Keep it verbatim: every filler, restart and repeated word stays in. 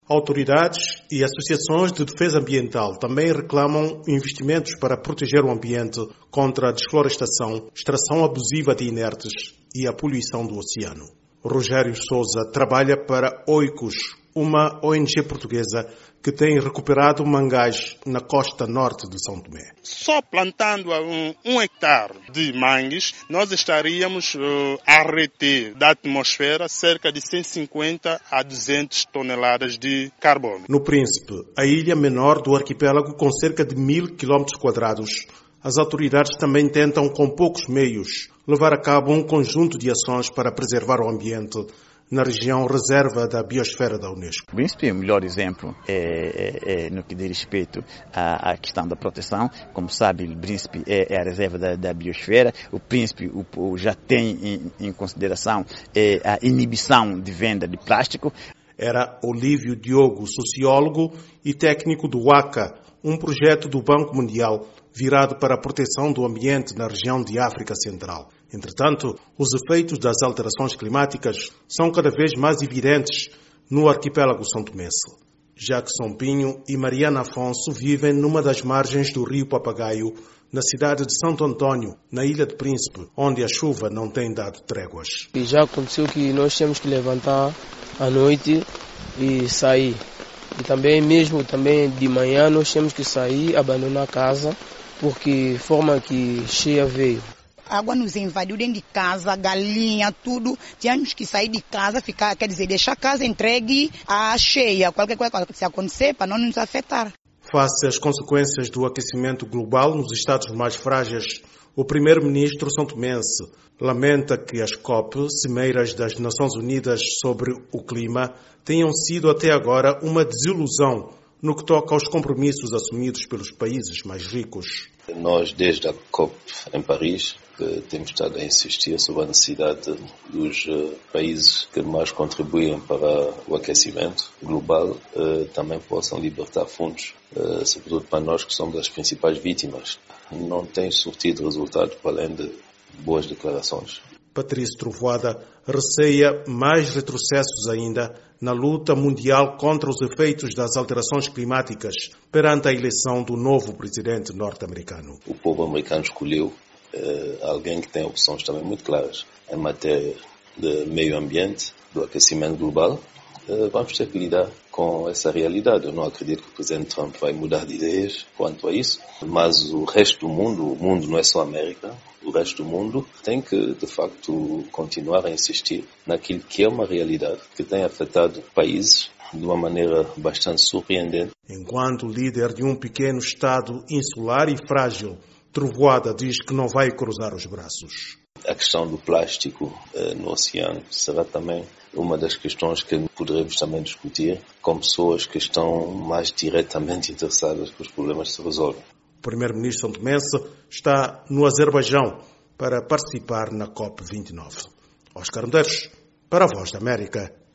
Autoridades e associações de defesa ambiental também reclamam investimentos para proteger o ambiente contra a desflorestação, extração abusiva de inertes e a poluição do oceano. Rogério Sousa trabalha para Oikos, uma O N G portuguesa que tem recuperado mangás na costa norte de São Tomé. Só plantando um, um hectare de mangues, nós estaríamos uh, a reter da atmosfera cerca de cento e cinquenta a duzentas toneladas de carbono. No Príncipe, a ilha menor do arquipélago com cerca de mil quilómetros quadrados, as autoridades também tentam, com poucos meios, levar a cabo um conjunto de ações para preservar o ambiente na região reserva da biosfera da Unesco. O Príncipe, o melhor exemplo é, é, é no que diz respeito à, à questão da proteção. Como sabe, o Príncipe é, é a reserva da, da biosfera. O Príncipe o, o já tem em, em consideração é, a inibição de venda de plástico. Era Olívio Diogo, sociólogo e técnico do WACA, um projeto do Banco Mundial virado para a proteção do ambiente na região de África Central. Entretanto, os efeitos das alterações climáticas são cada vez mais evidentes no arquipélago são-tomense. Jackson Pinho e Mariana Afonso vivem numa das margens do rio Papagaio, na cidade de Santo Antônio, na Ilha de Príncipe, onde a chuva não tem dado tréguas. E já aconteceu que nós temos que levantar à noite e sair. E também, mesmo também de manhã, nós temos que sair, abandonar a casa, porque forma que cheia veio. A água nos invadiu dentro de casa, galinha, tudo. Tínhamos que sair de casa, ficar, quer dizer, deixar a casa entregue à cheia. Qualquer coisa que se acontecer, para não nos afetar. Face às consequências do aquecimento global nos estados mais frágeis, o primeiro-ministro são-tomense lamenta que as COP, cimeiras das Nações Unidas sobre o clima, tenham sido até agora uma desilusão no que toca aos compromissos assumidos pelos países mais ricos. Nós, desde a COP em Paris, temos estado a insistir sobre a necessidade dos países que mais contribuem para o aquecimento global também possam libertar fundos, sobretudo para nós que somos as principais vítimas. Não tem surtido resultado para além de boas declarações. Patrício Trovoada receia mais retrocessos ainda na luta mundial contra os efeitos das alterações climáticas perante a eleição do novo presidente norte-americano. O povo americano escolheu eh, alguém que tem opções também muito claras em matéria de meio ambiente, do aquecimento global. Eh, vamos ter que lidar com essa realidade. Eu não acredito que o presidente Trump vai mudar de ideias quanto a isso, mas o resto do mundo, o mundo não é só a América, o resto do mundo tem que, de facto, continuar a insistir naquilo que é uma realidade que tem afetado países de uma maneira bastante surpreendente. Enquanto líder de um pequeno estado insular e frágil, Trovoada diz que não vai cruzar os braços. A questão do plástico eh, no oceano será também uma das questões que poderemos também discutir com pessoas que estão mais diretamente interessadas que os problemas se resolvam. O primeiro-ministro são-tomense está no Azerbaijão para participar na COP vinte e nove. Oscar Medeiros, para a Voz da América.